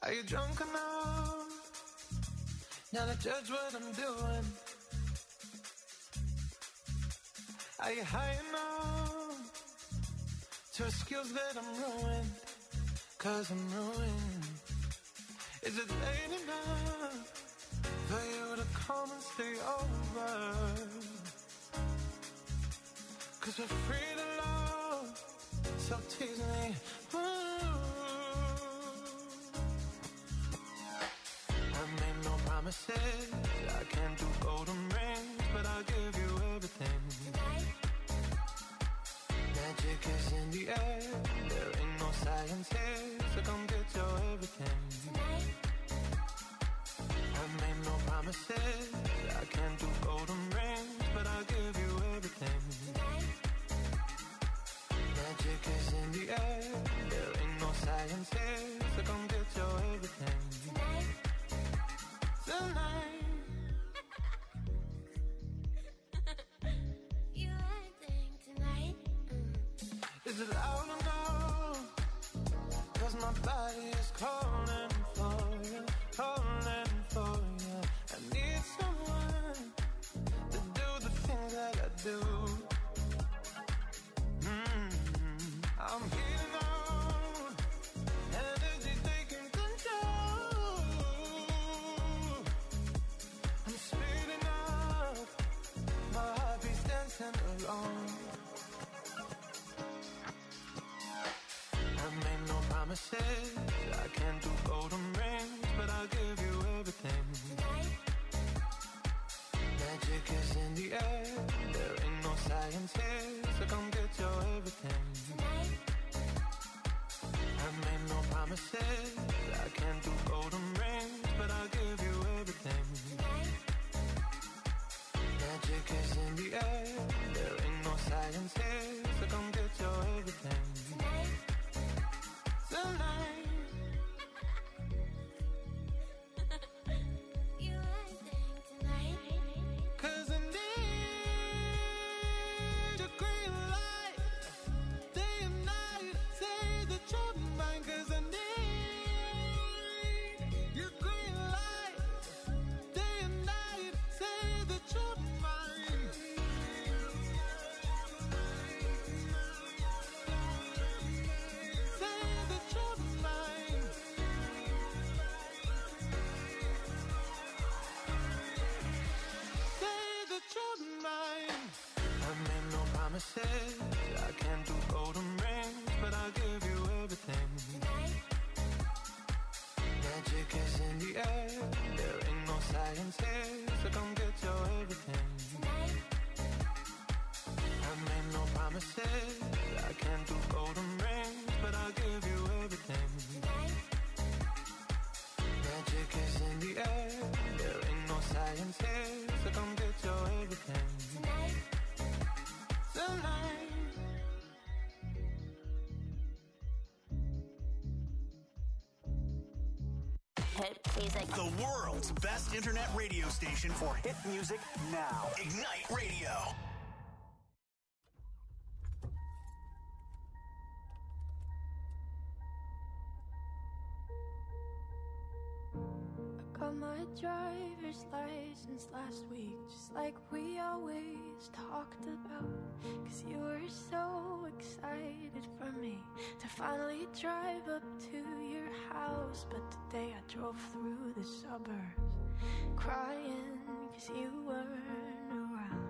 Are you drunk enough now to judge what I'm doing? Are you high enough to excuse that I'm ruined? 'Cause I'm ruined. Is it late enough for you to come and stay over? 'Cause we're free to love, so tease me. I made no promises, I can't do golden rings, but I'll give you everything. Tonight. Magic is in the air, there ain't no science here, so come get your everything. Tonight. I made no promises, I can't do golden rings, but I'll give you everything. Tonight. Magic is in the air, there ain't no science here, so come get your everything. Tonight. Tonight. You acting tonight. Is it loud enough? 'Cause my body is calling for you, calling for you. I need someone to do the things that I do. I'm heating out, energy taking control. I'm speeding up, my heartbeat's dancing alone. I made no promises, I can't do golden rings, but I'll give you everything. Tonight. Magic is in the air, there ain't no science here, so come get your everything. Tonight. I made no promises, I can't do golden rings, but I'll give you everything. Tonight. Magic is in the air, there ain't no science here, so come get your everything. Tonight. Tonight. You acting tonight. 'Cause I need your green light, day and night, say that you're mine. 'Cause I need your green light, day and night, say that you're mine. Say that you're mine. Say that you're mine. I made no promises, I can't do golden rings, but I'll give you everything. Tonight. Magic is in the air, there ain't no science here, so come get your everything. Tonight. I made no promises, I can't do golden rings, but I'll give you everything. Tonight. Magic is in the air, there ain't no science here, so come get your everything. Tonight. Tonight. Hit music. The world's best internet radio station for hit music now. Ignite Radio. Got my driver's license last week, just like we always talked about. 'Cause you were so excited for me to finally drive up to your house. But today I drove through the suburbs crying 'cause you weren't around.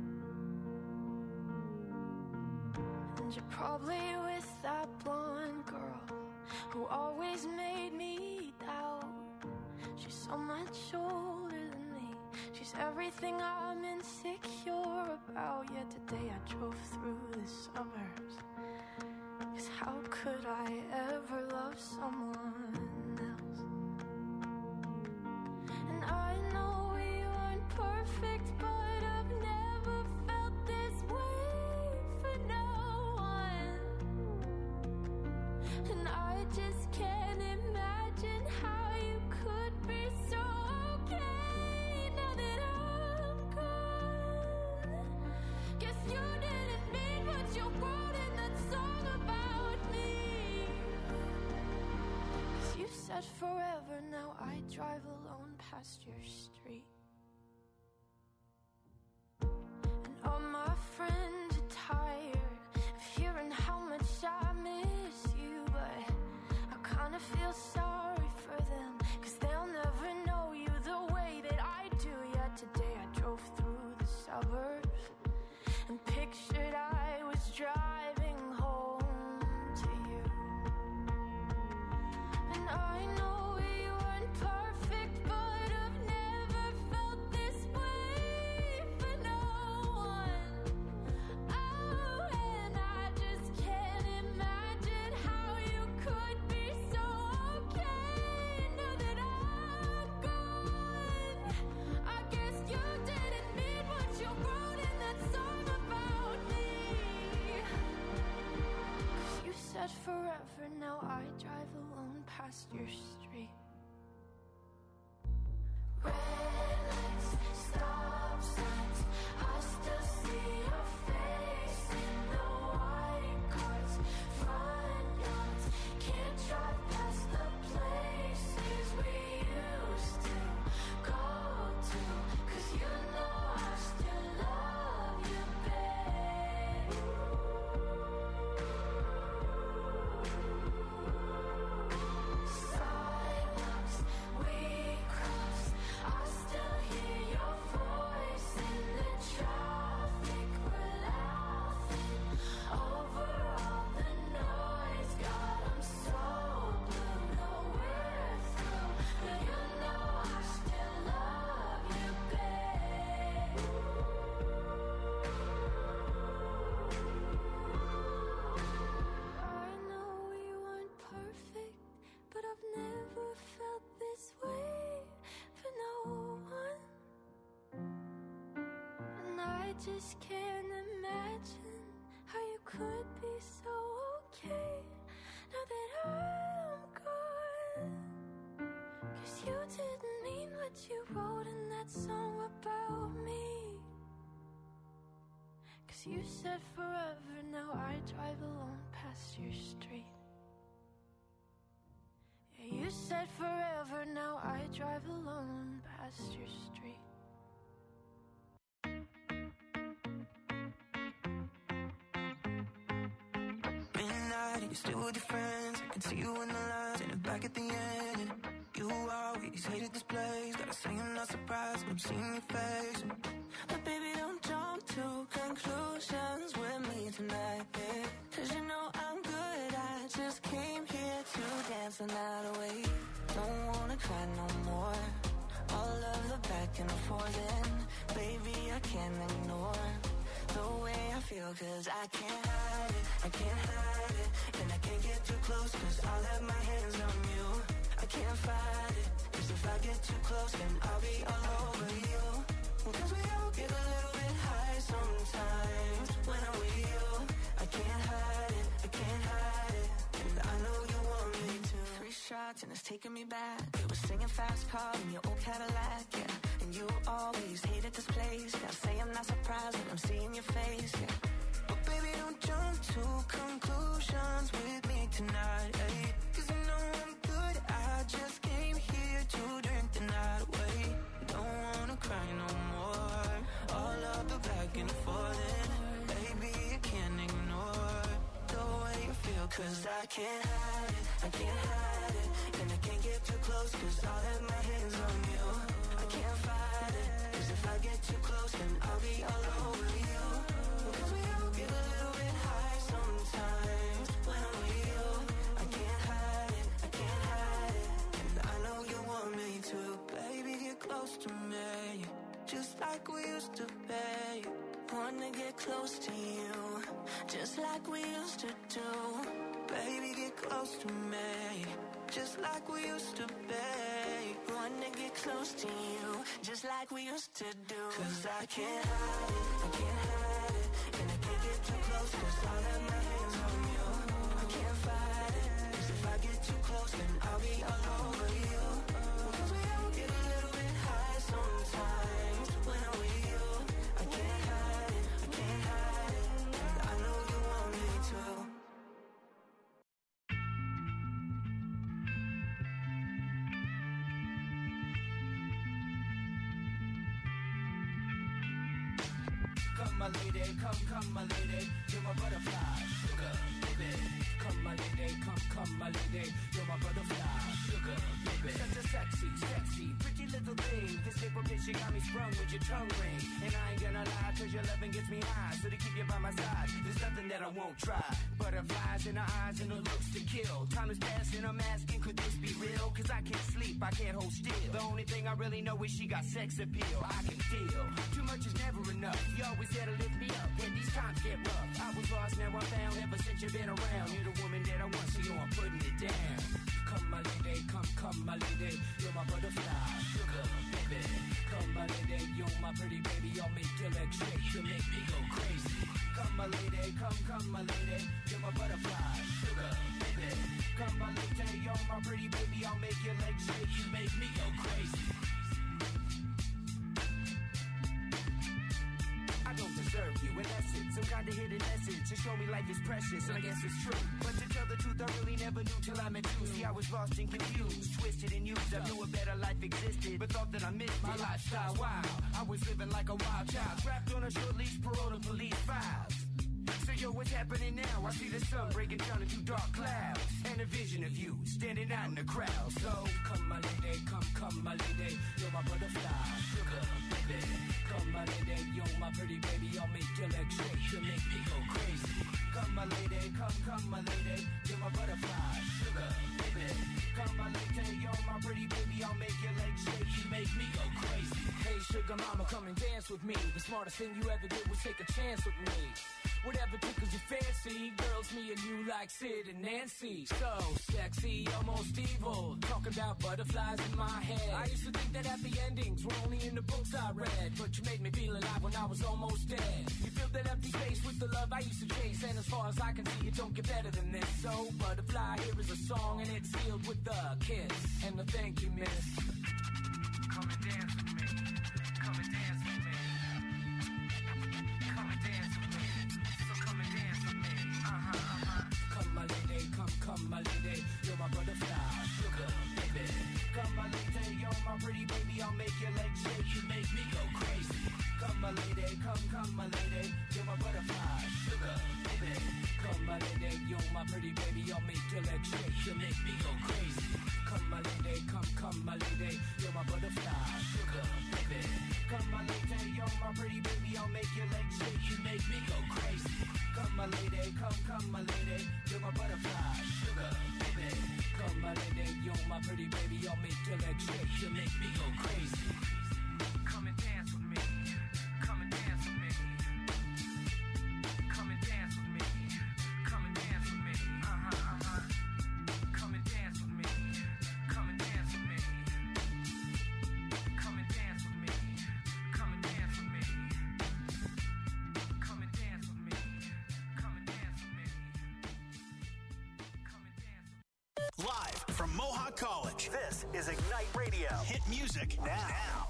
And you're probably with that blonde girl who always made me doubt. She's so much older than me, she's everything I'm insecure about. Yet today I drove through the suburbs, 'cause how could I ever love someone else? And I know we weren't perfect, but I've never felt this way for no one. And I just can't imagine how you could be so okay now that I'm gone. Guess you didn't mean what you wrote in that song about me. 'Cause you said said forever, now I drive alone past your street. And all my friends are tired of hearing how much I miss you, but I kinda feel sorry for them, 'cause they'll never know you the way that I do. Yet today I drove through the suburbs and pictured I was driving home to you. And I know we weren't perfect, but I've never felt this way for no one. Oh, and I just can't imagine how you could be so okay now that I'm gone. I guess you didn't mean what you wrote in that song about me. 'Cause you said forever, now I drive alone past your street. Red lights, stop signs, I still see your face in the white cars, front yards. Can't drive past the places we used to go to, 'cause you know I still love you, babe. Sidewalks we cross, I still hear your voice in the traffic. We're laughing over all the noise. God, I'm so blue, know we're through, but you know I still love you, babe. I know we weren't perfect, but I've never felt this way for no one. And I just can't imagine how you could be so okay now that I'm gone. 'Cause you didn't mean what you wrote in that song about me. 'Cause you said forever, now I drive alone past your street. Yeah, you said forever, now I drive alone past your street. Midnight, you're still with your friends. I can see you in the lines and back at the end. And you always hated this place. Gotta say I'm not surprised when I'm seeing your face. But baby, don't jump to conclusions with me tonight, babe. 'Cause you know I'm good, I just came here to dance the night away. Don't wanna cry no more. All of the back and forth, and baby, I can't ignore the way I feel, 'cause I can't hide it, I can't hide it. And I can't get too close, 'cause I'll have my hands on you. I can't fight it, 'cause if I get too close, then I'll be all over you. 'Cause we all get a little bit high sometimes when I'm with you. I can't hide it, I can't hide it. And I know you want me to. 3 shots and it's taking me back. It was singing fast car in your old Cadillac, yeah. And you always hated this place. Gotta say I'm not surprised when I'm seeing your face, yeah. But baby, don't jump to conclusions with me tonight, ay. 'Cause you know I'm good, I just came here to drink the night away. Don't wanna cry no more. All of the back and forth, and baby, I can't ignore the way you feel. 'Cause I can't hide it, I can't hide it. And I can't get too close, 'cause I'll have my hands on you. I can't fight it, 'cause if I get too close, then I'll be all over you. 'Cause we all get a little bit high sometimes when I'm with you. I can't hide it, I can't hide it. And I know you want me to. Baby, get close to me, just like we used to be. Wanna get close to you, just like we used to do. Baby, get close to me, just like we used to be. Wanna get close to you, just like we used to do. 'Cause I can't hide it, I can't hide it. And I can't get too close, 'cause I'll have my hands on you. I can't fight it, 'cause if I get too close, then I'll be all over you. 'Cause we all get a little bit high sometimes when I'm with you. I can't hide it, I can't hide it. And I know you want me to. Come my lady, come my lady, you're my butterfly, sugar, baby. Come my lady, come my lady, you're my butterfly, sugar, baby. Such a sexy, pretty little thing. This paper bitch, you got me sprung with your tongue ring. And I ain't gonna lie, cause your loving gets me high. So to keep you by my side, there's nothing that I won't try. Butterflies in her eyes and her looks to kill. Time is passing, I'm asking, could this be real? Cause I can't sleep, I can't hold still. The only thing I really know is she got sex appeal. I can feel, too much is never enough. You always there to lift me up when these times get rough. I was lost, now I'm found, ever since you've been around. You're the woman that I want, so I'm putting it down. Come my lady, come my lady, you're my butterfly, sugar, baby. Come my lady, you're my pretty baby, I'll make your legs shake, you'll make me go crazy. Come my lady, come my lady, you're my butterfly, sugar, baby. Come my lady, you're my pretty baby, I'll make your legs shake, you make me go crazy. I don't deserve you, in essence, some kind of hidden essence. You show me life is precious, and I guess it's true. But to tell the truth, I really never knew till I met you. See, I was lost and confused, twisted and used. I knew a better life existed, but thought that I missed my lifestyle wild. I was living like a wild child, trapped on a short leash, parole to police files. So yo, what's happening now? I see the sun breaking down into dark clouds, and a vision of you standing out in the crowd. So come my lady, come my lady, you're my butterfly, sugar, baby. Come my lady, you're my pretty baby, I'll make your legs shake, you'll make me go crazy. Come my lady, come my lady, you're my butterfly, sugar, baby. Come my lady, you're my pretty baby, I'll make your legs shake, you make me go crazy. Hey sugar mama, come and dance with me. The smartest thing you ever did was take a chance with me. Whatever tickles your fancy, girls, me and you like Sid and Nancy. So sexy, almost evil, talking about butterflies in my head. I used to think that happy endings were only in the books I read, but you made me feel alive when I was almost dead. You filled that empty space with the love I used to chase, and as far as I can see, it don't get better than this. So butterfly, here is a song, and it's sealed with a kiss and a thank you, miss. Come and dance with me. Come and dance with me. Come and dance with me. So come and dance with me. Come my lady, come my lady, you're my butterfly, sugar, baby. Come my lady, you're my pretty baby, I'll make your legs shake, you make me go crazy. Come my lady, come my lady, you're my butterfly, sugar, baby. Come my lady, you're my pretty baby, I'll make your legs shake, you make me go crazy. Come my lady, come my lady, you're my butterfly, sugar, baby. Come my lady, you're my pretty baby, I'll make your legs shake, you make me go crazy. Come my lady, come my lady, you're my butterfly, sugar, baby. Come my lady, you're my pretty baby, I'll make your legs shake, you make me go crazy. Come and dance with me, come and dance with me. Come and dance with me, come and dance with me. Come and dance with me, come and dance with me. Come and dance with me, come and dance with me. Come and dance with me, come and dance with me. Come and dance with me. Live from Mohawk College, this is Ignite Radio. Hit music now.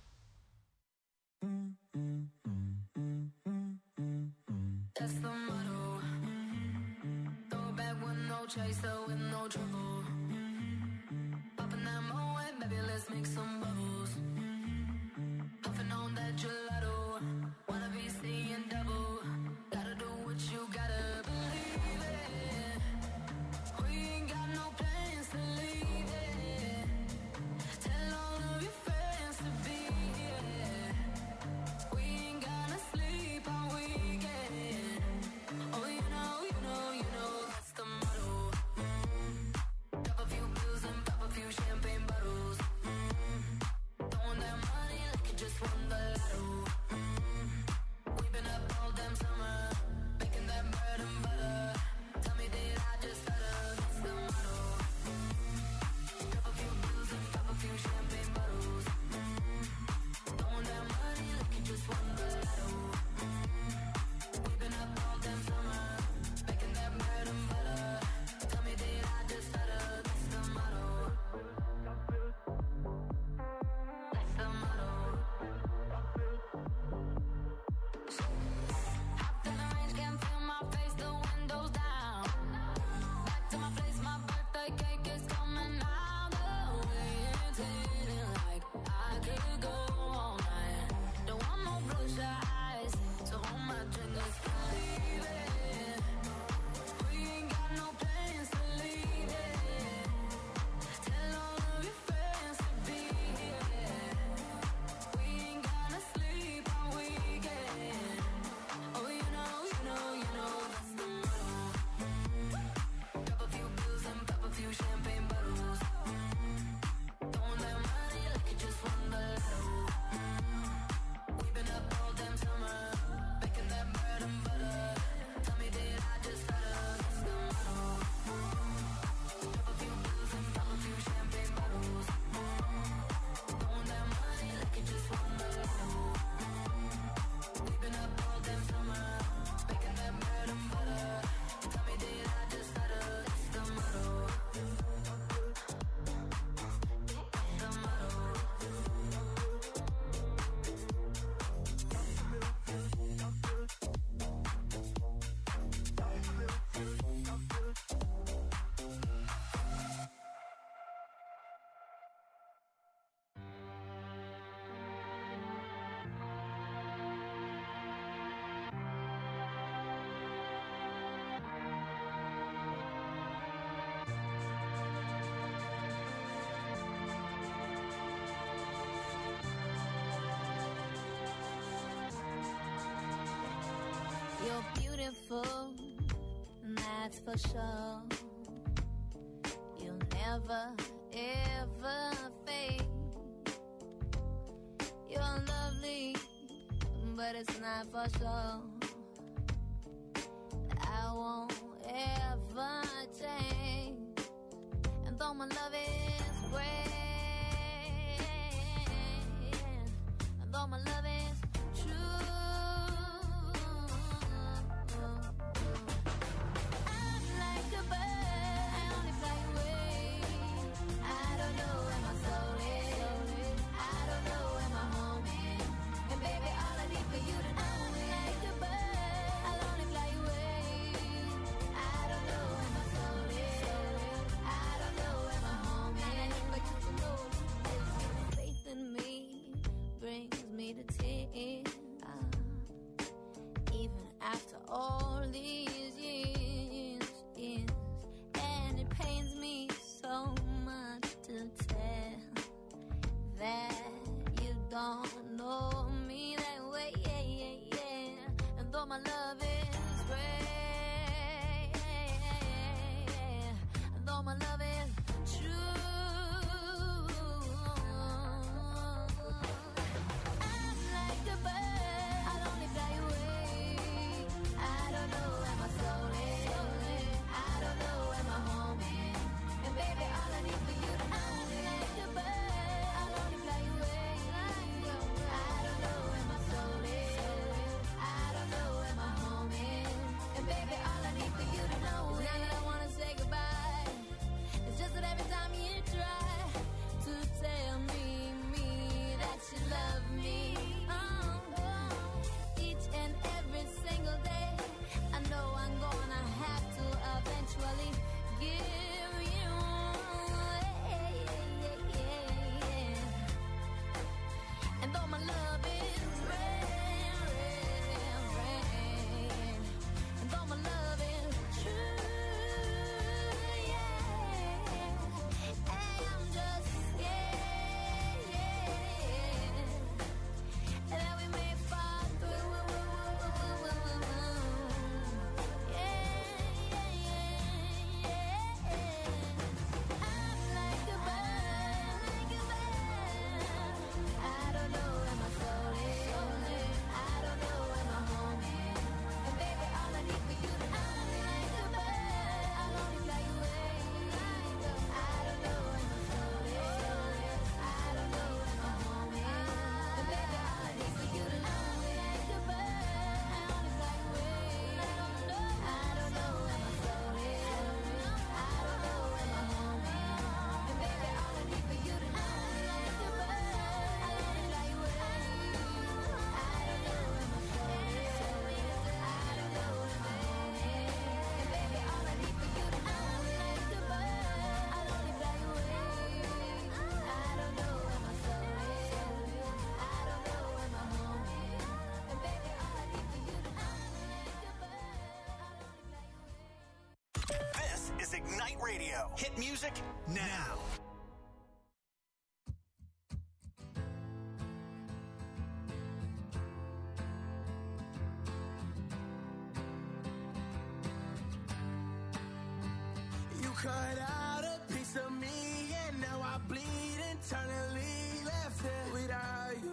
That's the motto. Throw it back with no chaser, with no trouble. Popping that Moet, baby, let's make some bubbles. Puffing on that gelato. Wanna be seeing double. Gotta do what you gotta believe it. We ain't got no plans to leave it. Tell all of your friends to be here. We ain't gonna sleep all weekend. Oh, you know, that's the motto. Pop a few pills and pop a few champagne bottles. Throwing that money like you just won the lotto. We've been up all damn summer, making that bread and butter. Tell me, did I just stutter? That's the motto. Pop a few pills and pop a few champagne bottles. Throwing that money like you just won the lotto. We've been up all damn summer, making that bread and butter. Tell me, did I just stutter? That's the motto. That's the motto. You're beautiful, that's for sure. You'll never, ever fade. You're lovely, but it's not for sure. I won't ever change. And though my love is great, and though my love is true, I'm like a bird, I only fly away. I don't know where my soul is, I don't know where my home is. And baby, all I need for you to know, I'm like a bird, I'll only fly away. I don't know where my soul is, I don't know where my home is. All I need for you to know is your faith in me brings me to tears. Even after all these years, and it pains me so much to tell that you don't know me that way, and though my love is great, and though my love is true, I'm like a bird, I'll only fly away. I don't know where my soul is, I don't know where my home is. And baby, all I need for you to know, I'm like a bird, I'll only fly away. I don't know where my soul is, I don't know where my home is. And baby, all I need for you to know is not that I wanna say goodbye, it's just that every time you try to tell me that you love me, each and every single day, I know I'm gonna have to eventually give you away. And though my love is rare, and though my love is true, I'm just scared that we may fall through. I'm like a bird, I don't know where my soul is, I don't know where my home is. And baby, all I need for you to know, I'm like a bird, I'll only fly away. I don't know where my soul is, I don't know where my home is. And baby, all I need for you to know, I'm like a bird, I only fly away. I don't know where my soul is, I don't know where my home is. And baby, all I need for you to know, I'm like a bird, I only fly away. I don't know where my soul is, I don't know where my home is. And baby, all I need for you to know, I'm like a bird, I'll only fly away. I don't know where my soul is, I don't know where my home is. And baby, all I need for you to know, I'm like a bird, I'll only fly away. This is Ignite Radio. Hit music now. You cut out a piece of me, and now I bleed internally. Left it without you,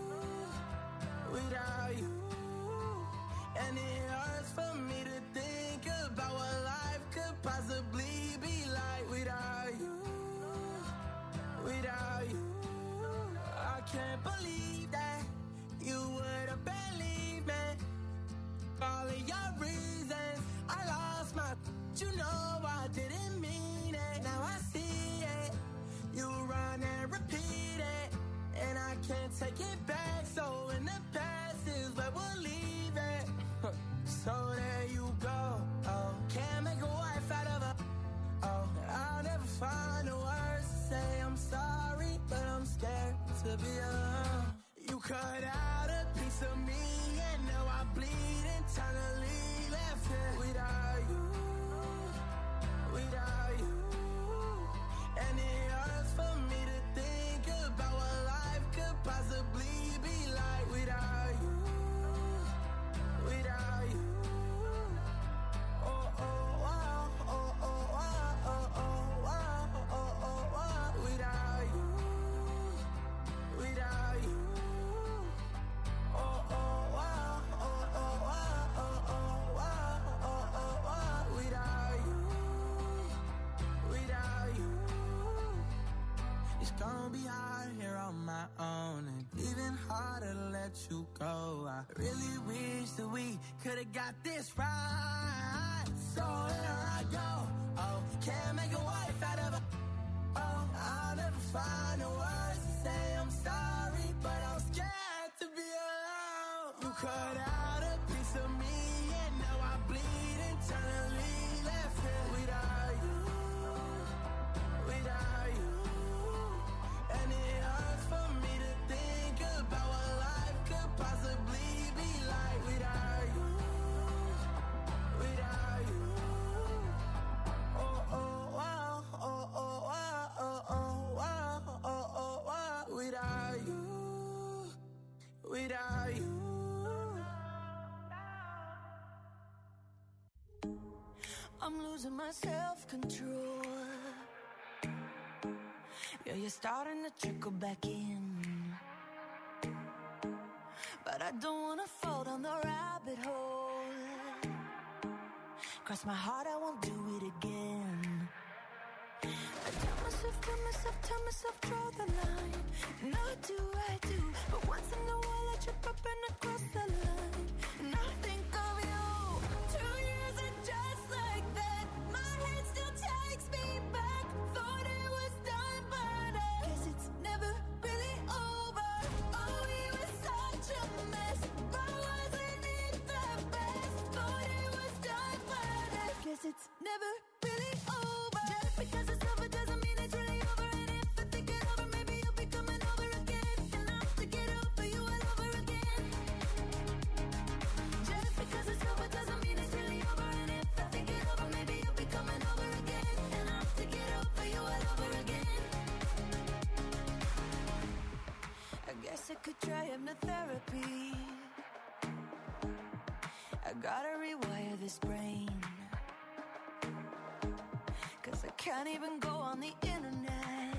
without you. And it hurts for me to think about what life could possibly be like without you, without you. I can't believe that you would have believed me. All of your reasons, I lost my. You know I didn't mean it. Now I see it. You run and repeat it, and I can't take it back. So in the past is where we'll leave it. So there you go. Oh, can't make a wife out of her. Oh, I'll never find the words to say I'm sorry, but I'm scared to be alone. You cut out a piece of me, and now I bleed internally. Left it without you, without you. And it hurts for me to think about what life could possibly be like without you, without you. be hard here on my own, and even harder to let you go. I really wish that we could've got this right. So here I go. Oh, can't make a wife out of a. Oh, I'll never find the words to say I'm sorry, but I'm scared to be alone. You cut out a piece of me, and now I bleed internally. Left here without you, without you. And it hurts for me to think about what life could possibly be like without you, without you. Oh, oh, wow, oh, oh, wow, oh, oh, wow, oh, oh, wow. Without you, without you. I'm losing my self-control. Yeah, you're starting to trickle back in, but I don't wanna fall down the rabbit hole. Cross my heart, I won't do it again. I tell myself, draw the line. And I do, but once in a while I trip up and I cross the line. And I think of you. 2 years and just like that, my head still takes me back. Thought it was done, but I guess it's never really over. Oh, we were such a mess, but wasn't it the best? Thought it was done, but I guess it's never really over. Just because it's over doesn't mean it's really over. And if I think it over, maybe you'll be coming over again. And I'll have to get over you all over again. Just because it's over doesn't mean it's really over. And if I think it over, maybe you'll be coming over again. And I'll have to get over you all over again. I guess I could try hypnotherapy. I gotta rewire this brain, 'cause I can't even go on the internet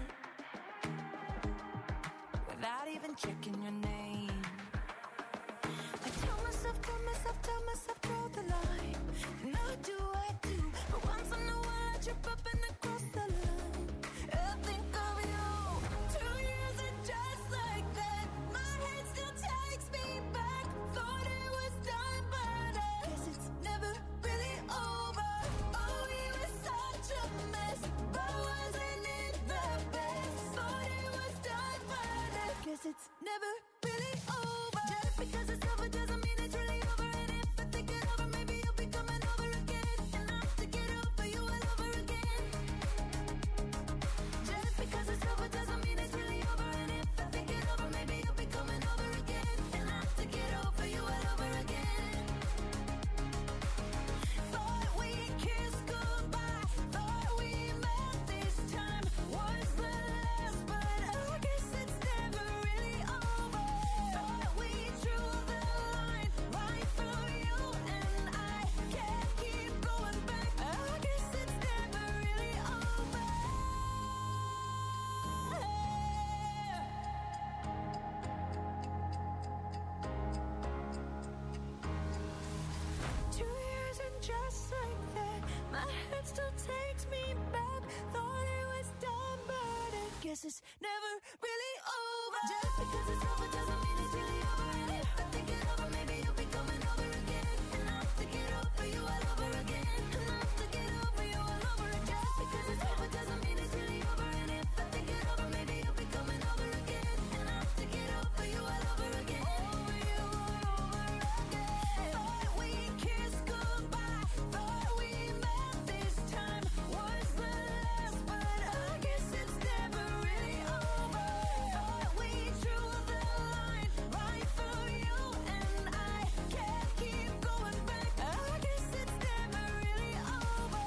without even checking your name. I tell myself, draw the line. And I do, but once in a while I trip up and I cross the line. I think of you. 2 years and just like that, my head still takes me back. Thought it was done, but I guess it's never really over. Oh, we were such a mess, but wasn't it the best? Thought it was done, but I guess it's never really over. Just because it's over doesn't mean it's really over. And if I think it over, maybe you'll be coming over again. And I'll have to get over you all over again. Just because it's over doesn't mean it's really over. And if I think it over, maybe you'll be coming over again. And I'll have to get over you all over again. Thought we kissed goodbye, thought we met this time was the last, but I guess it's never really over. Thought we drew the line right through you, and I can't keep going back. I guess it's never really over. 2 years and just like that, my head still takes me back. Thought it was done, but I guess it's never really over. Just because it's over doesn't mean it's really over. And if I think it over, maybe you'll be coming over again. And I'll have to get over you all over again. And I'll have to get over you all over again. Just because it's over doesn't mean it's really over. And if I think it over, maybe you'll be coming over again. And I'll have to get over you all over again. Over you all over again. Thought we kissed goodbye, thought we met this time was the last, but I guess it's never really over. Thought we drew the line right through you, and I can't keep going back. I guess it's never really over.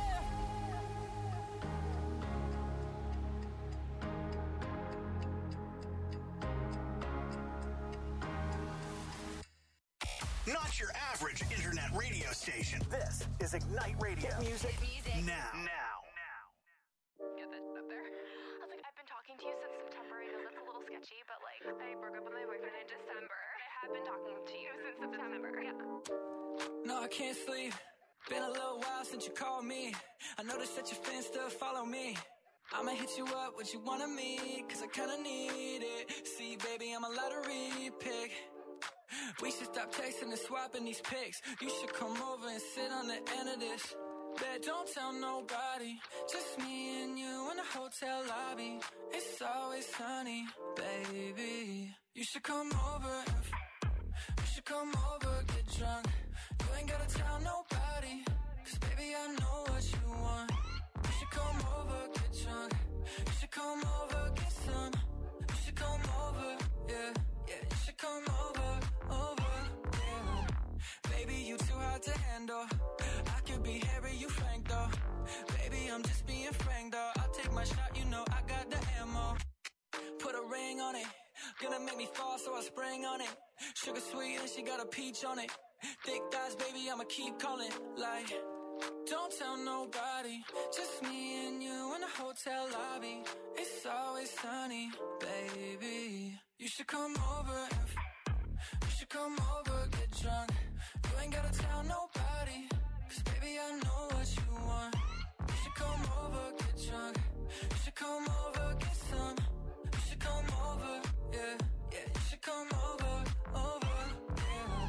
Not your average internet radio station. This is Ignite Radio. Hit music now. Get that up there. I was like, I've been talking to you since September. I know that's a little sketchy, but like, I broke up with my boyfriend in December. I have been talking to you since September. Yeah. No, I can't sleep. Been a little while since you called me. I noticed that your fans still follow me. I'ma hit you up, what you wanna meet, cause I kinda need it. See, baby, I'm a lottery pick. We should stop texting and swapping these pics. You should come over and sit on the end of this. Bet, don't tell nobody. Just me and you in the hotel lobby. It's always sunny, baby. You should come over. You should come over, get drunk. You ain't gotta tell nobody. Cause baby, I know what you want. You should come over, get drunk. You should come over, get some. You should come over, yeah, yeah. You should come over, yeah. Baby, you too hard to handle. I could be Harry, you Frank though. Baby, I'm just being frank though. I'll take my shot, you know I got the ammo. Put a ring on it. Gonna make me fall, so I sprang on it. Sugar sweet and she got a peach on it. Thick thighs, baby, I'ma keep calling. Like, don't tell nobody. Just me and you in the hotel lobby. It's always sunny, baby. You should come over. You should come over, get drunk. You ain't gotta tell nobody. Cause baby, I know what you want. You should come over, get drunk. You should come over, get some. You should come over, yeah, yeah. You should come over, yeah.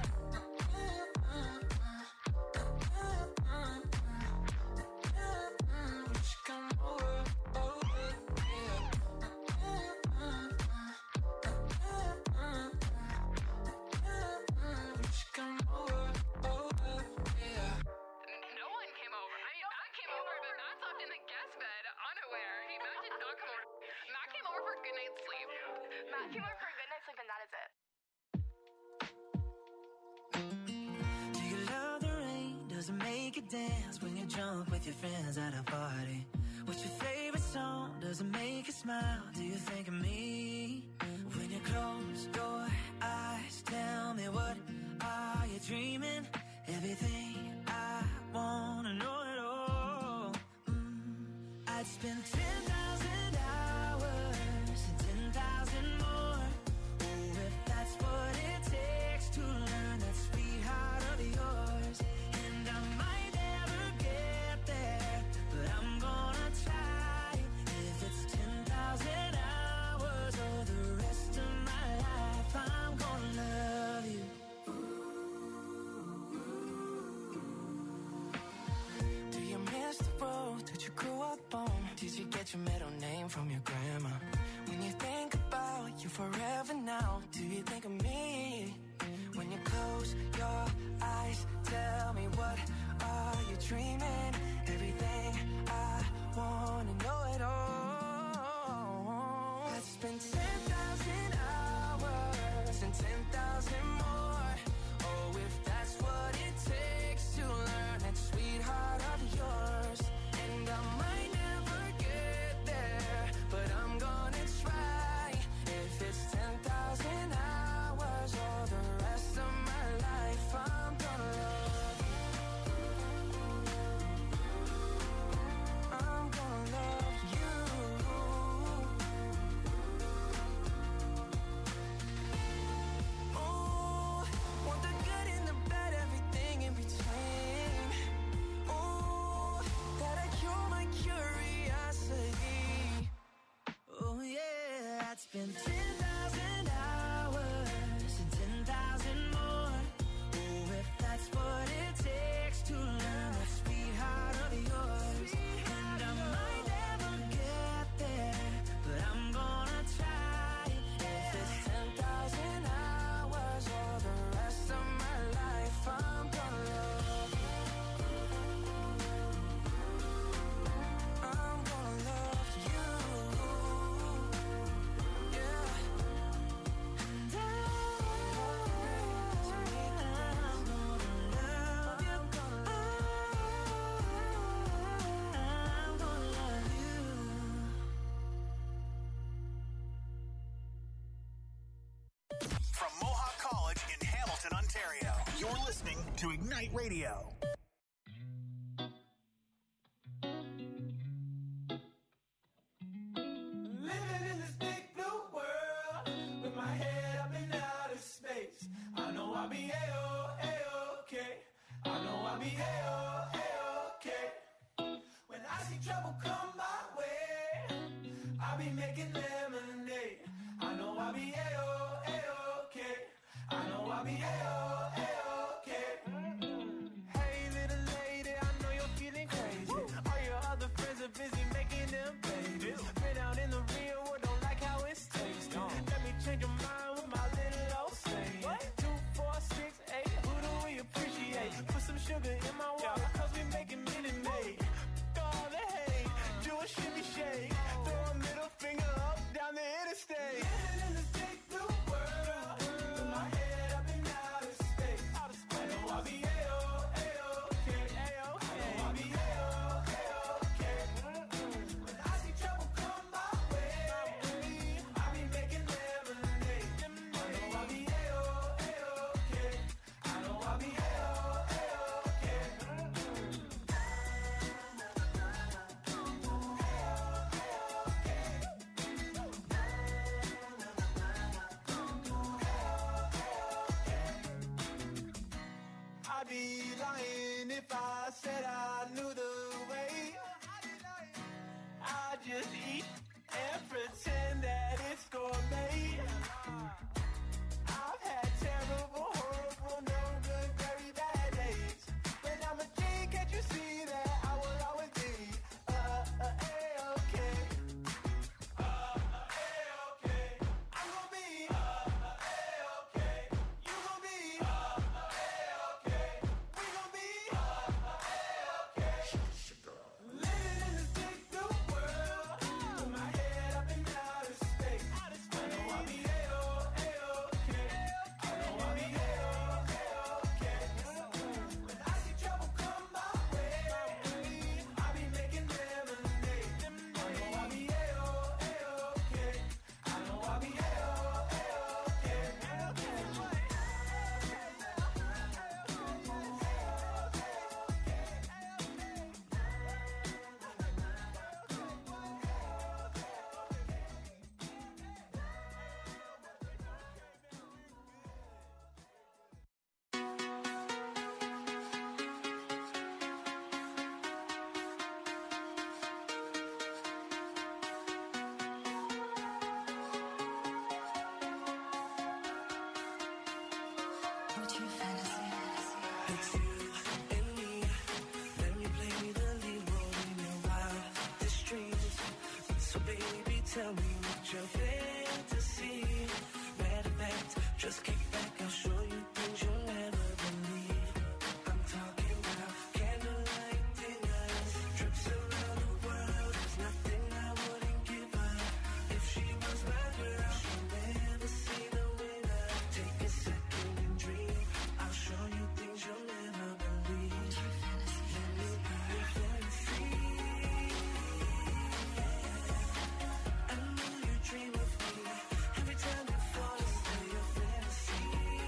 You should come over, yeah. You should come over, yeah. No one came over. I mean, Matt came over, but Matt slept in the guest bed, unaware. Matt did not come over. Matt came over for a good night's sleep. Matt came over for a good night's sleep, and that is it. Do you love the rain? Does it make you dance when you jump with your friends at a party? What's your favorite song? Does it make you smile? Do you think of me? When you close your eyes, tell me what are you dreaming? Everything I wanna know it all. I'd spend 10,000 hours and 10,000 more. Oh, if that's what it takes to learn that sweetheart of yours. And I might never get there, but I'm gonna try. If it's 10,000 hours or the rest of my life, I'm gonna love you. Do you miss the road that you grew up on? Did you get your middle name from your grandma? When you think about you forever now, do you think of me? When you close your eyes, tell me what are you dreaming? Everything I wanna know it all. I'd spend 10,000 hours and 10,000 more. Oh, if that's what it takes to learn that sweetheart of yours. And I might never get there, but I'm gonna try. If it's 10,000 hours or the rest of my life, I'm gonna love you. I'm gonna love you. Oh, want the good and the bad, everything in between. Oh, gotta cure my curiosity. Oh yeah, I'd spend 10,000 hours and 10,000 more. Oh, if that's what it takes to learn that sweetheart of yours. And I might never get there, but I'm gonna try. If it's 10,000 hours or the rest of my life, I'm gonna love you. I'm gonna love you. Yeah. And I'm gonna love you. I'm gonna love you. From Mohawk College in Hamilton, Ontario, you're listening to Ignite Radio. Living in this big blue world with my head up in outer space. I know I'll be A-okay. I know I'll be A-okay. When I see trouble come my way, What's your fantasy? It's you and me. Let me play the lead role in your wildest dreams. So baby, tell me what your fantasy. Matter of fact, just kick back, I'll show you things you'll never believe. I'm talking about candlelight dinners, trips around the world. There's nothing I wouldn't give her. If she was my girl, she'll never see the winner. Take a second and dream. I'll show you things you'll never believe. Let me be your fantasy. I know you dream of me. Every time you fall asleep, your fantasy.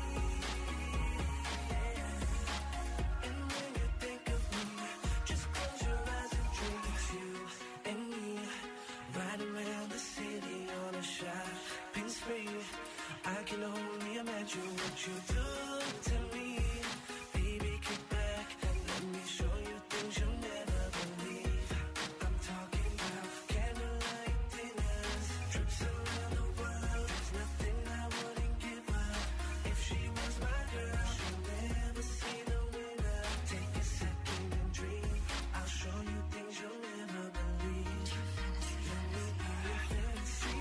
And when you think of me, just close your eyes and dream. It's you and me, riding around the city on a shopping spree. I can only imagine what you do to me. Baby, kick back and let me show you things you'll never believe. I'm talking about candlelight dinners, trips around the world. There's nothing I wouldn't give her. If she was my girl, she'll never see the winner. Take a second and dream. I'll show you things you'll never believe. Let me be your fantasy.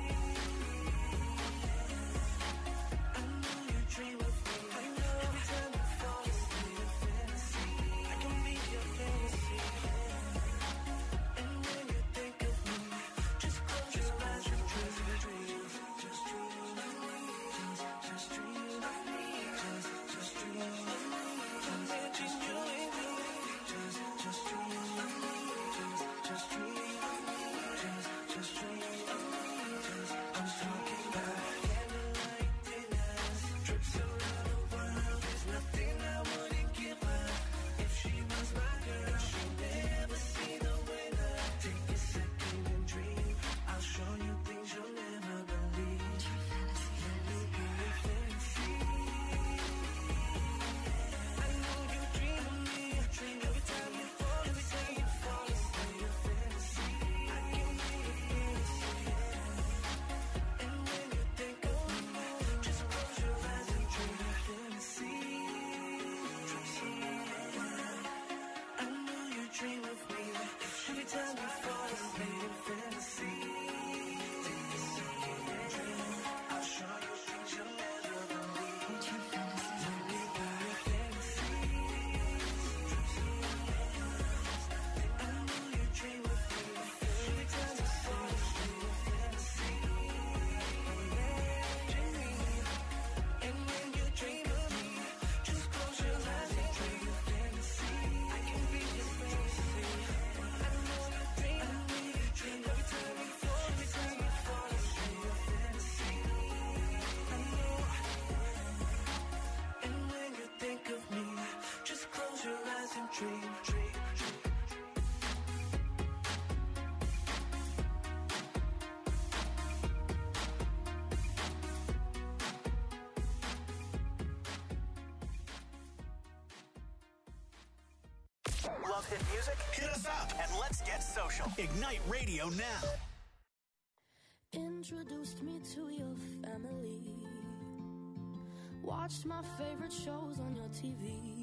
I know you dream of me. Every time you fall asleep, your fantasy. I can be your fantasy. And when you think of me, just close your eyes and dream. Just dream of me. Just dream of me. Just dream of me. Just you and me. Just dream of me. Just dream of me. Just dream of me. I'm talking about candlelight dinners, trips around the world. There's nothing I wouldn't give her. If she was my girl, she'll never see the winner. Take a second and dream. I'll show you things you'll never believe. Let me be your fantasy. I know you dream of me. Every time you fall asleep, your fantasy. I can be your fantasy. And when you think of me, just close your eyes and dream your fantasy. I know you dream of me. Every time you fall asleep, your fantasy. Take a second and dream. I'll show you things you'll never believe. Let me be your fantasy. I know you dream of me. Every time you fall asleep, your fantasy. And when you dream of me, just close your eyes and dream your fantasy. I can be your fantasy. I know you dream of me. Every time you fall asleep, your fantasy. I know. And when you think of me, just close your eyes and dream. Love hit music? Hit us up and let's get social. Ignite Radio now. Introduced me to your family. Watched my favorite shows on your TV.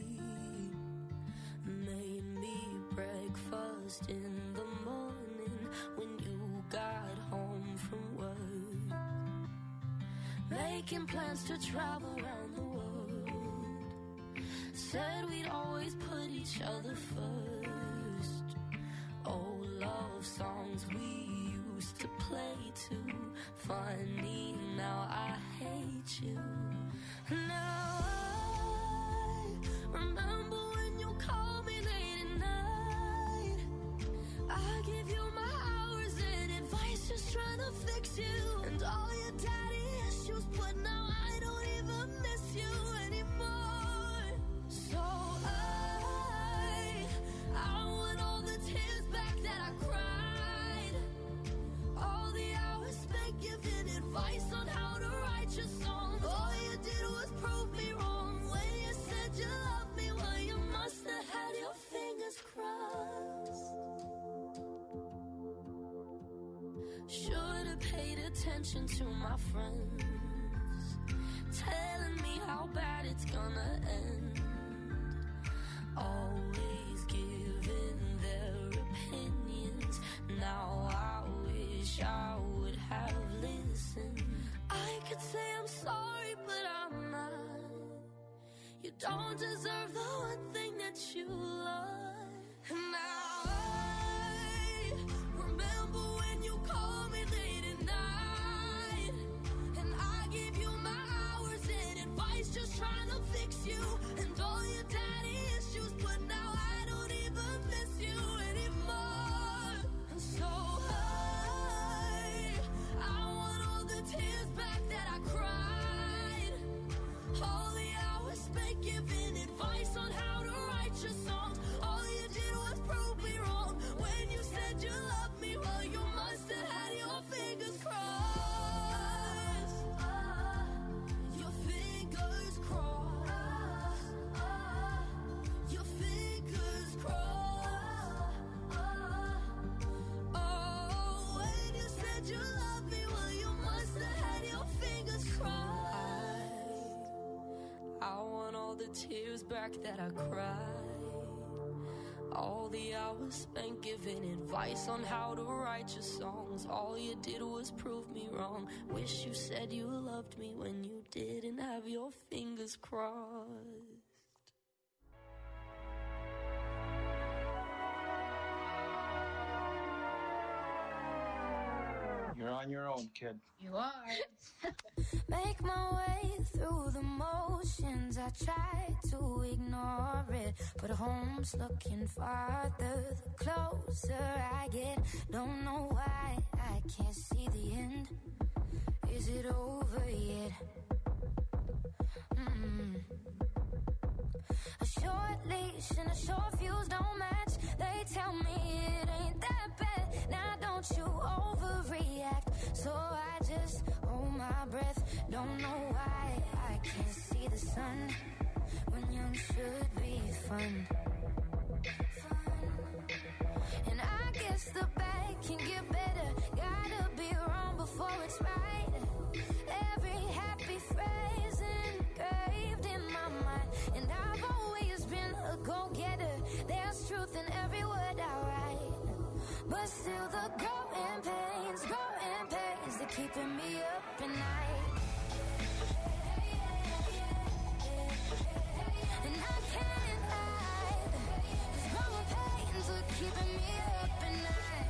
Made me breakfast in the morning when you got home from work. Making plans to travel around the world. Said we'd always put each other first. Old love songs we used to play too. Funny, now I hate you. Now I remember when you called me late at night. I give you my hours and advice, just trying to fix you. And all your daddy issues, but now I don't even miss you anymore. So I want all the tears back that I cried. All the hours spent giving advice on how to write your songs. All you did was prove me wrong when you said you loved me. Well, you must have had your fingers crossed. Should have paid attention to my friends, telling me how bad it's don't deserve the one thing that you love. And now I remember when you called me late at night, and I gave you my hours and advice, just trying to fix you and all your daddy issues. But now I don't even miss you anymore. And so I want all the tears back that I cried, all the hours spent giving advice on how to write your songs. All you did was prove me wrong when you said you loved me. Well, you must have had your fingers crossed. Your fingers crossed. Your fingers crossed. Oh, when you said you loved me, well, you must have had your fingers crossed. I want all the tears back that I cried, all the hours spent giving advice on how to write your songs. All you did was prove me wrong. Wish you said you loved me when you didn't have your fingers crossed. You're on your own, kid. You are. Make my way through the motions. I try to ignore it, but home's looking farther the closer I get. Don't know why I can't see the end. Is it over yet? A short leash and a short fuse don't match. They tell me it ain't that bad. Now don't you overreact. So I just hold my breath. Don't know why I can't see the sun when young should be fun. And I guess the bad can get better. Gotta be wrong before it's right. Every happy phrase engraved in my mind. And I've always been a go-getter. There's truth in every word I write. But still the growing pains, they're keeping me up at night. And I can't hide, 'cause growing pains are keeping me up at night.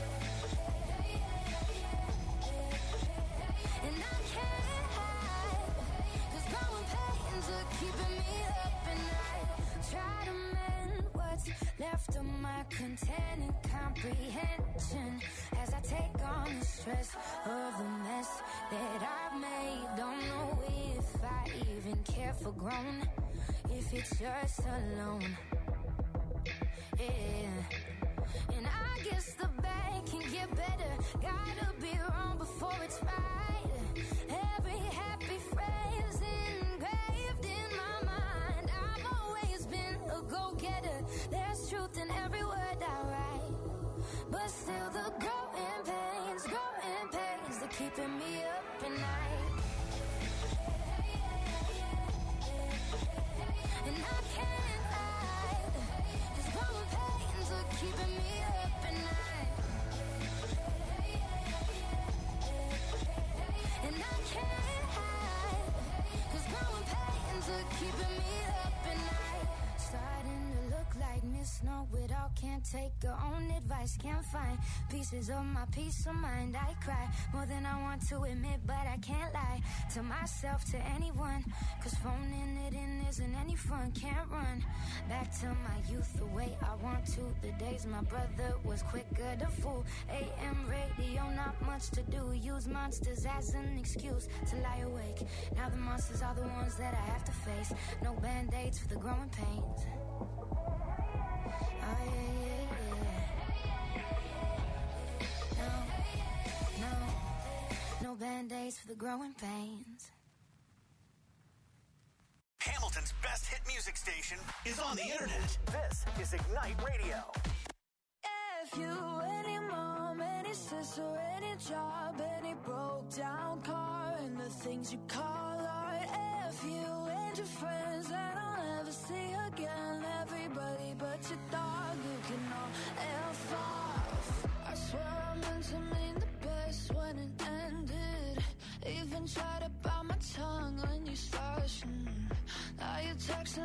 And I can't hide, 'cause growing pains are keeping me up at night. Try to mend what's left of my content comprehension as I take on the stress of the mess that I've made. Don't know if I even care for grown, if it's just alone. Yeah. And I guess the bad can get better. Gotta be wrong before it's right. Every happy phrase engraved in my mind. I've always been a go-getter. There's truth in every word I write. But still the growing pains, they're keeping me up at night. And I can't hide, 'cause growing pains are keeping me up at night. And I can't hide, 'cause growing pains are keeping me up at night. Starting to look like Miss Know-It-all. Can't take her own advice. Can't find pieces of my peace of mind. I cry more than I want to admit, but I can't lie to myself, to anyone, 'cause phoning it in isn't any fun. Can't run back to my youth the way I want to. The days my brother was quicker to fool. AM radio, not much to do. Use monsters as an excuse to lie awake. Now the monsters are the ones that I have to face. No band-aids for the growing pains. Oh yeah, no band-aids for the growing pains. Hamilton's best hit music station is on the internet. This is Ignite Radio. If you, any mom, any sister, any job, any broke down car, and the things you call art. If you and your friends that I'll never see again, everybody but your dog, you can all F off. I swear I meant to mean the best when it ended. Even tried to bite my tongue when you started. Now you text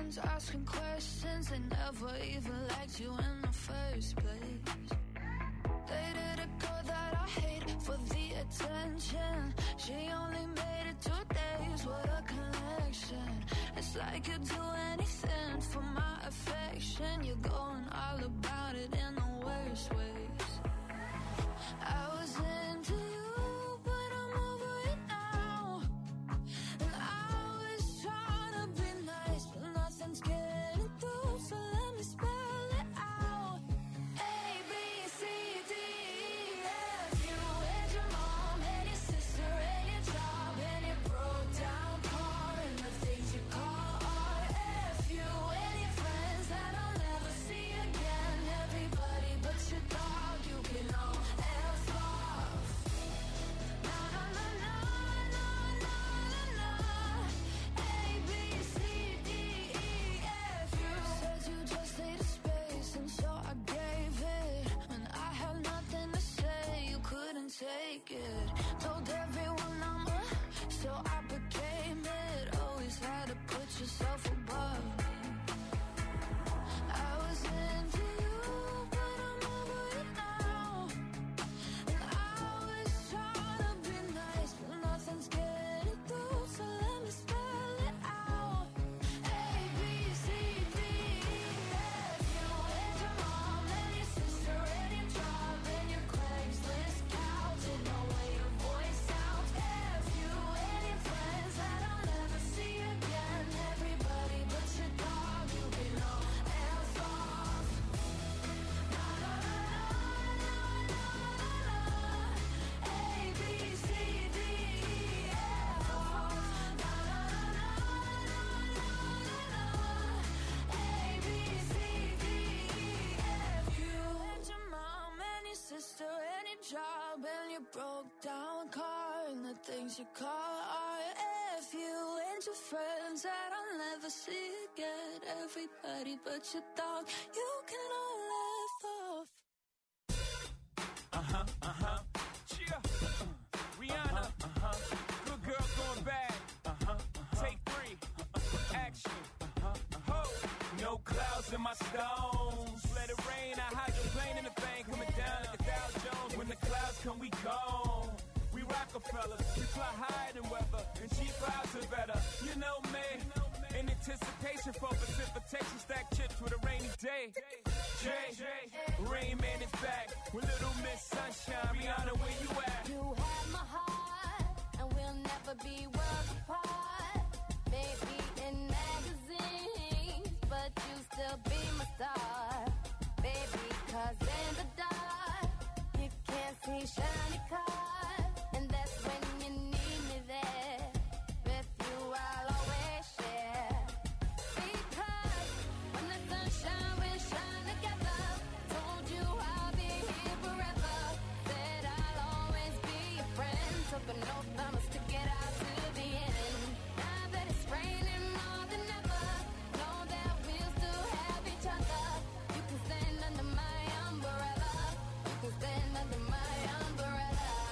friends asking questions. They never even liked you in the first place. Dated a girl that I hate for the attention. She only made it 2 days, what a connection. It's like you'd do anything for my affection. You're going all about it in the worst ways. I was into you, but I'm over it now. And I was trying to be nice, but nothing's getting through, so let me spell it out. A, B, C, D, E, F. You and your mom and your sister and your job and your broke down car and the things you call art. F you and your friends that I'll never see again. Everybody but your dog, you can all F off. Na na na na na na na na. A, B, C, D, E, F. You said you just needed space, and so I gave it. When I had nothing to say, you couldn't take it. Told everyone I'm so I became it. Always had to put yourself above me. I was into you, but I'm over it now. And I was trying to be nice, but nothing's getting through, so let me spell it out. A, B, C, D, E, F. You and your mom and your sister and your job and your Craigslist couch and the way your voice sounds. F you and your friends that I'll never see again. Everybody but your dog, you can all F off. Na na na na na na na. A, B, C, D, E, F off. Na na na na na na na. A, B, C, D, E, F. You and your mom and your sister and your job and your broke down car and the things you call art. F you and your friends that I'll never see again. Everybody but your dog, you can all laugh off. Cheer. Rihanna. Good girl going bad. Take 3. Action. Ho. No clouds in my stones. Let it rain. I hydroplane in the thing. Coming down like a Dow Jones. When the clouds come, we gone. We Rockefellers. We fly higher than weather. And cheap vibes are better. You know me. In anticipation for precipitation. Stack chips with a rainy day. Jay. Rain Man is back. With Little Miss Sunshine. Rihanna, where you at? You have my heart, and we'll never be worlds apart. Maybe in magazines, but you still be my star. Baby, 'cause in the dark, you can't see shiny cars. And that's when you need me there. With you, I'll always share. Because when the sunshine will shine together, told you I'll be here forever. Said I'll always be your friend. Took an oath, I'ma stick it out to the end. Now that it's raining more than ever, know that we'll still have each other. You can stand under my umbrella. You can stand under my umbrella.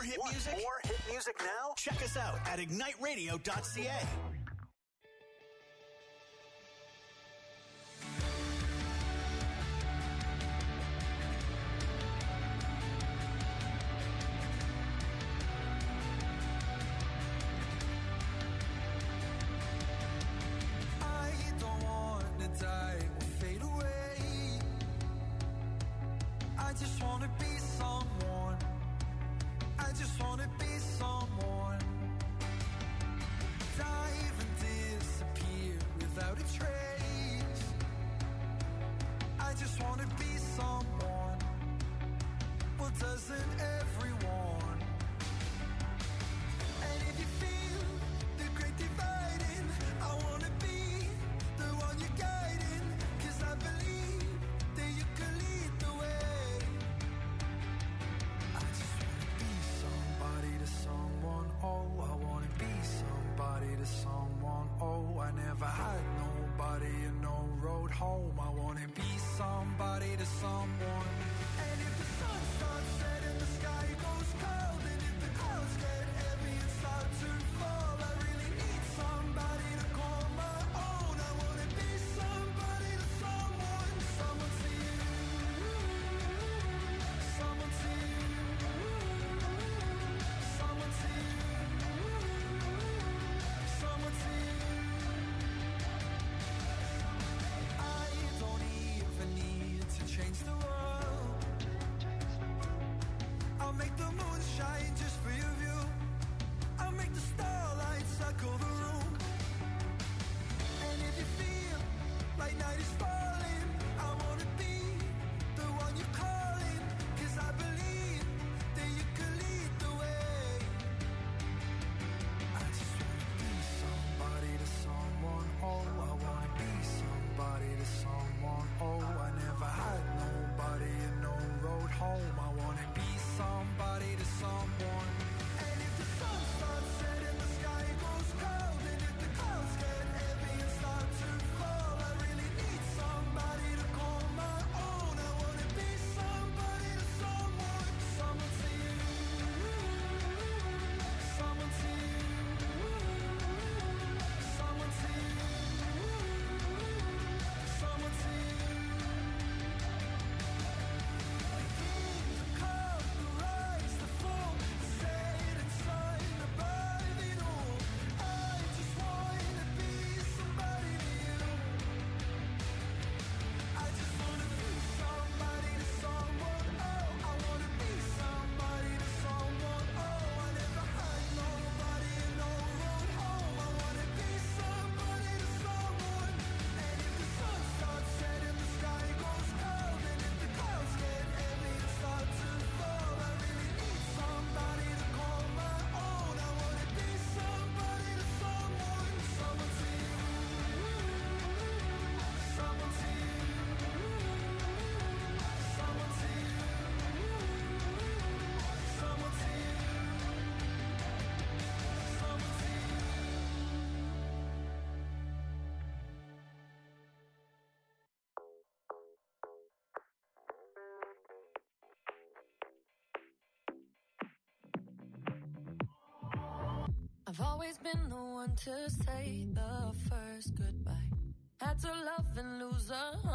hit music? More hit music now? Check us out at igniteradio.ca. I've always been the one to say the first goodbye. Had to love and lose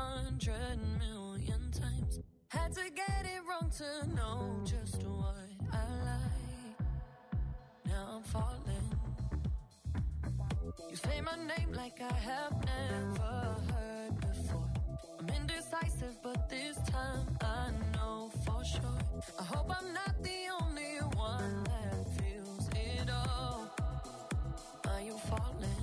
100,000,000 times. Had to get it wrong to know just what I like. Now I'm falling. You say my name like I have never heard before. I'm indecisive, but this time I know for sure. I hope I'm not the only one that feels it all. Are you falling?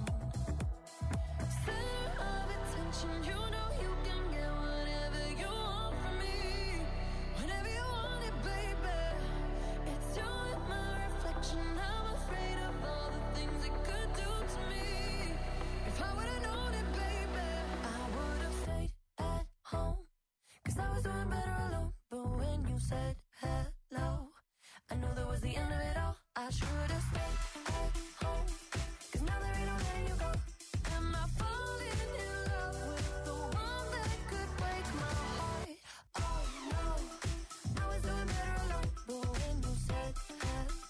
Center of attention, you know you can get whatever you want from me. Whenever you want it, baby. It's you and my reflection. I'm afraid of all the things it could do to me. If I would've known it, baby, I would've stayed at home. 'Cause I was doing better alone. But when you said hello, I knew that was the end of it all. I should've stayed at home. 'Cause now there ain't no letting you go. Am I falling in love with the one that could break my heart? Oh no, I was doing better alone. But when you said hello,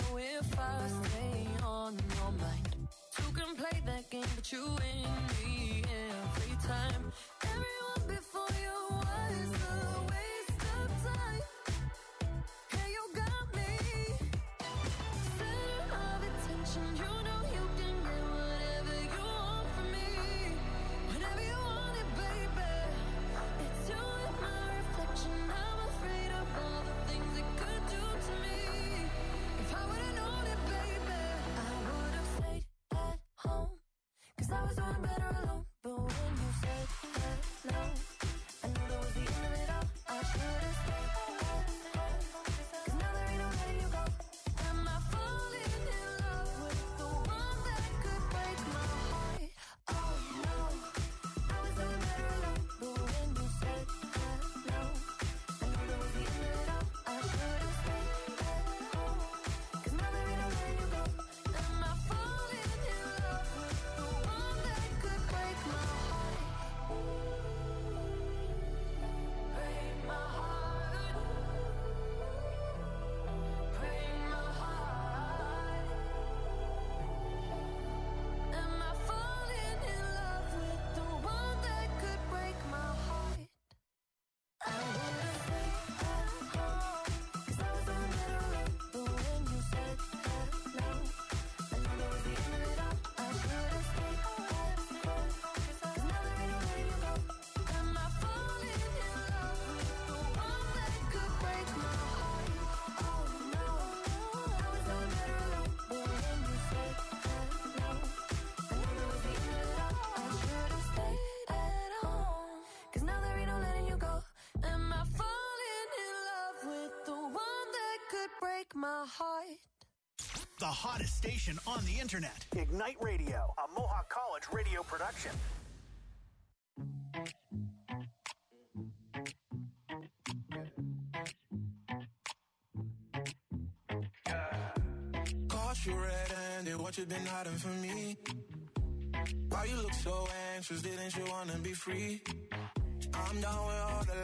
if I stay on your mind. Two can play that game, but you win me every time. Everyone before you was a waste of time. Hey, you got me. Center of attention, you know you can get whatever you want from me. Whenever you want it, baby. It's you and my reflection. I'm afraid of all the things it could do to me. If I would've known it, baby, I would've stayed at home. 'Cause I was doing better alone. But when you said hello, I knew that was the end of it all. I should've stayed at home. 'Cause now there ain't no letting you go. Am I falling in love with the one that could break my heart? Oh no, I was doing better alone. But when you said hello, I knew that was the end of it all. I should've stayed at home. 'Cause now there ain't no letting you go. Am I falling in love with the one that could break my heart? Break my heart. Break my heart. Am I falling in love with the one that could break my heart? I would've stayed at home. 'Cause I was doing better alone. But when you said hello, I knew that was the end of it all. I should've stayed at home. 'Cause now there ain't no letting you go. Am I falling in love with the one that could break my heart? Oh no, I was doing better alone. But when you said hello, I knew that was the end of it all. I should've stayed at home. 'Cause now there ain't no letting you go. Am I falling in love with the one that could break my heart? The hottest station on the internet. Ignite Radio, a Mohawk College radio production. Caught you red-handed, what you been hiding from me? Why you look so anxious, didn't you wanna be free? I'm down with all the